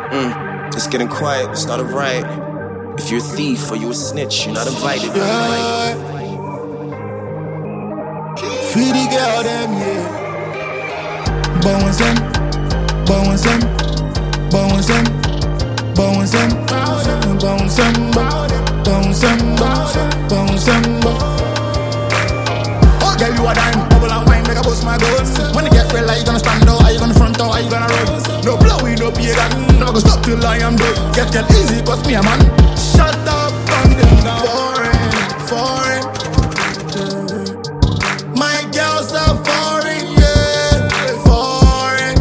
It's getting quiet, start a riot. If you're a thief or you a snitch, you're not invited. Free the girl them, yeah. Bounce them, bounce them, bounce them, bounce them, bounce them, bounce them, bounce them, bounce them. Oh, girl, you a dime, bubble and wine, make a bust my guns. When you get real, are you gonna stand out? Are you gonna front out? Are you gonna run? No blowing, no pagan. Never gonna stop till I am done. Get easy, cause me a man. Shut up, and then foreign, foreign. My girls are foreign, yeah, foreign.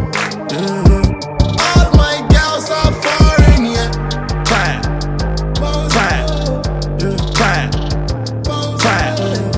All my girls are foreign, yeah. Clap, clap, clap, clap,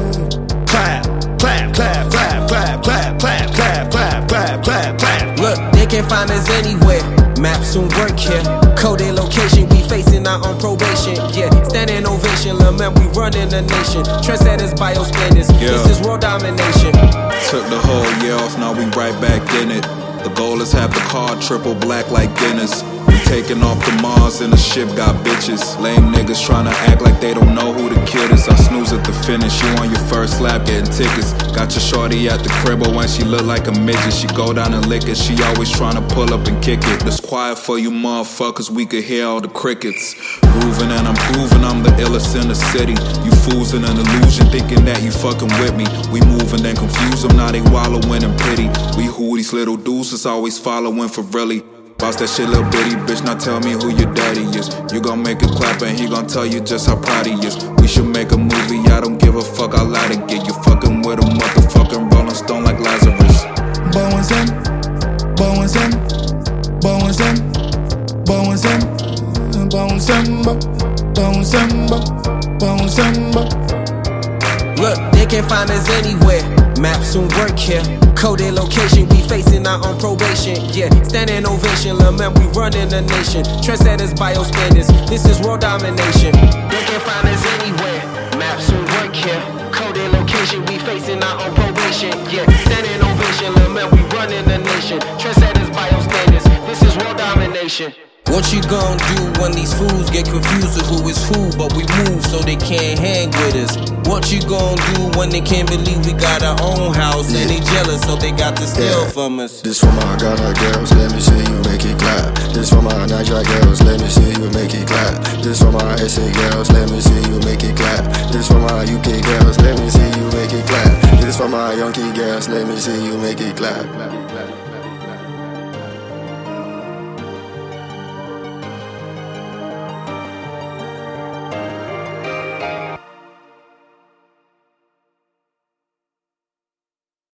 clap, clap, clap, clap, clap, clap, clap, clap, clap, clap, clap, clap. Look, they can find us anywhere. Maps don't work here. Code a location, we facing our own probation. Yeah, standing ovation, lil' man, we running the nation. Trendsetters, bio standards, this is world domination. Took the whole year off, now we right back in it. The goal is have the car triple black like Guinness. We taking off to Mars and the ship got bitches. Lame niggas tryna act like they don't know who the kid is. I snooze at the finish, you on your first lap getting tickets. Got your shorty at the crib, but when she look like a midget, she go down and lick it. She always tryna pull up and kick it. It's quiet for you motherfuckers, we could hear all the crickets. Grooving and I'm proving I'm the illest in the city. You fools in an illusion, thinking that you fucking with me. We moving and confuse them, now they wallowing in pity. We who these little dudes is always following for really. Boss that shit, little bitty bitch, now tell me who your daddy is. You gon' make it clap and he gon' tell you just how proud he is. We should make a movie, I don't give a fuck, I lie to get you fucking with a motherfucking Rolling Stone like Lazarus. Bounce them, bounce them, bounce them, bounce them, bounce them, bounce them, bounce them. Look, they can find us anywhere. Maps don't work here. Code a location, we facing our own probation. Yeah, standing ovation, lil' man, we running the nation. Trendsetters, bio standards, this is world domination. They can find us anywhere. Maps don't work here. Code a location, we facing our own probation. Yeah, standing ovation, lil' man, we running the nation. Trendsetters, bio standards, this is world domination. What you gon' do when these fools get confused with who is who, but we move so they can't hang with us? What you gon' do when they can't believe we got our own house and they jealous so they got to steal from us? This for my Ghana girls, let me see you make it clap. This for my Niger girls, let me see you make it clap. This for my SA girls, let me see you make it clap. This for my UK girls, let me see you make it clap. This for my Yankee girls, let me see you make it clap.